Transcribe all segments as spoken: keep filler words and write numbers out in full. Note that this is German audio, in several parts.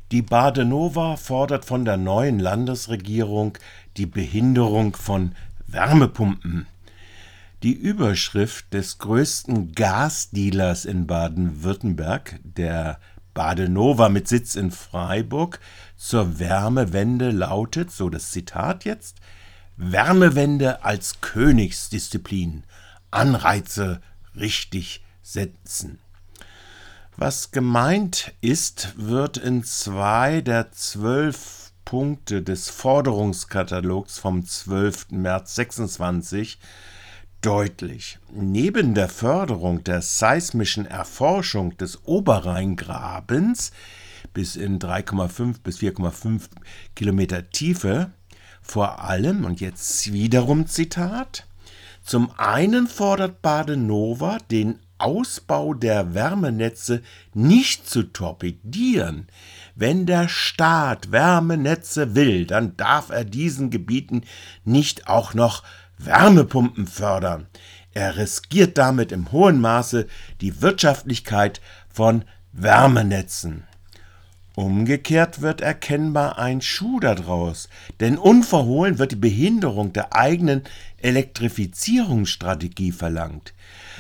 Die Badenova fordert von der neuen Landesregierung die Behinderung von Wärmepumpen. Die Überschrift des größten Gasdealers in Baden-Württemberg, der Badenova mit Sitz in Freiburg, zur Wärmewende lautet, so das Zitat jetzt: Wärmewende als Königsdisziplin, Anreize richtig setzen. Was gemeint ist, wird in zwei der zwölf Punkte des Forderungskatalogs vom zwölften März sechsundzwanzig deutlich. Neben der Förderung der seismischen Erforschung des Oberrheingrabens bis in drei Komma fünf bis vier Komma fünf Kilometer Tiefe vor allem, und jetzt wiederum Zitat, zum einen fordert Badenova, den Ausbau der Wärmenetze nicht zu torpedieren. Wenn der Staat Wärmenetze will, dann darf er diesen Gebieten nicht auch noch Wärmepumpen fördern. Er riskiert damit im hohen Maße die Wirtschaftlichkeit von Wärmenetzen. Umgekehrt wird erkennbar ein Schuh daraus, denn unverhohlen wird die Behinderung der eigenen Elektrifizierungsstrategie verlangt.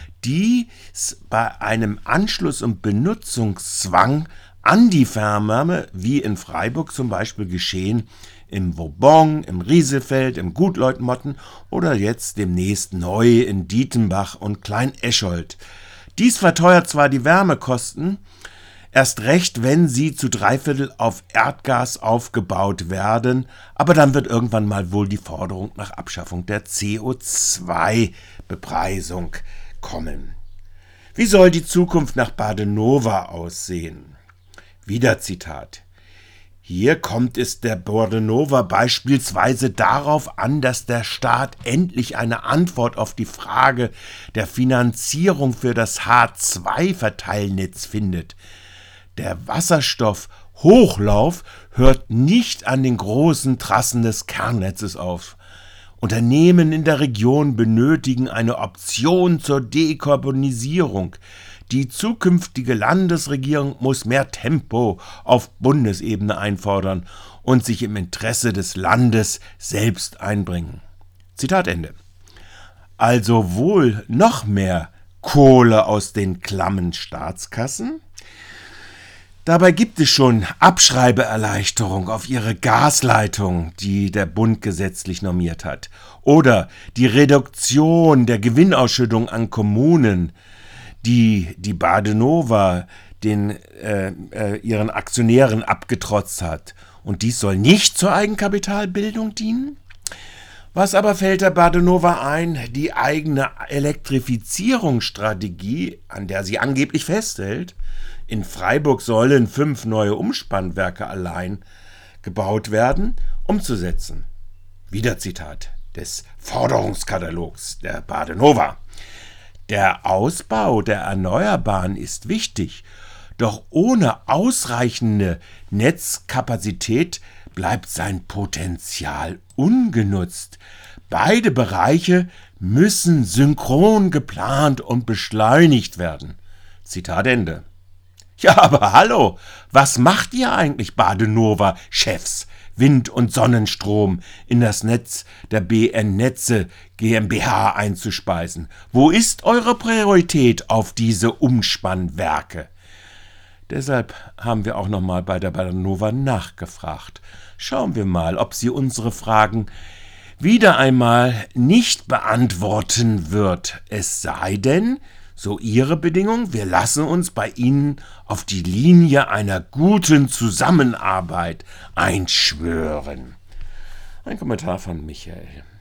Dies bei einem Anschluss- und Benutzungszwang an die Fernwärme, wie in Freiburg zum Beispiel geschehen, im Vauban, im Rieselfeld, im Gutleutmotten oder jetzt demnächst neu in Dietenbach und Klein-Eschold. Dies verteuert zwar die Wärmekosten, erst recht, wenn sie zu Dreiviertel auf Erdgas aufgebaut werden, aber dann wird irgendwann mal wohl die Forderung nach Abschaffung der C O zwei Bepreisung kommen. Wie soll die Zukunft nach Badenova aussehen? Wieder Zitat. Hier kommt es der Badenova beispielsweise darauf an, dass der Staat endlich eine Antwort auf die Frage der Finanzierung für das H zwei Verteilnetz findet. Der Wasserstoffhochlauf hört nicht an den großen Trassen des Kernnetzes auf. Unternehmen in der Region benötigen eine Option zur Dekarbonisierung. Die zukünftige Landesregierung muss mehr Tempo auf Bundesebene einfordern und sich im Interesse des Landes selbst einbringen. Zitat Ende. Also wohl noch mehr Kohle aus den klammen Staatskassen? Dabei gibt es schon Abschreibeerleichterung auf ihre Gasleitung, die der Bund gesetzlich normiert hat, oder die Reduktion der Gewinnausschüttung an Kommunen, die die Badenova den, äh, äh, ihren Aktionären abgetrotzt hat. Und dies soll nicht zur Eigenkapitalbildung dienen? Was aber fällt der Badenova ein? Die eigene Elektrifizierungsstrategie, an der sie angeblich festhält. In Freiburg sollen fünf neue Umspannwerke allein gebaut werden, umzusetzen. Wieder Zitat des Forderungskatalogs der Badenova. Der Ausbau der Erneuerbaren ist wichtig, doch ohne ausreichende Netzkapazität bleibt sein Potenzial ungenutzt. Beide Bereiche müssen synchron geplant und beschleunigt werden. Zitat Ende. Ja, aber hallo, was macht ihr eigentlich, Badenova-Chefs, Wind- und Sonnenstrom in das Netz der B N Netze GmbH einzuspeisen? Wo ist eure Priorität auf diese Umspannwerke? Deshalb haben wir auch nochmal bei der Badenova nachgefragt. Schauen wir mal, ob sie unsere Fragen wieder einmal nicht beantworten wird. Es sei denn, so Ihre Bedingung, wir lassen uns bei Ihnen auf die Linie einer guten Zusammenarbeit einschwören. Ein Kommentar von Michael.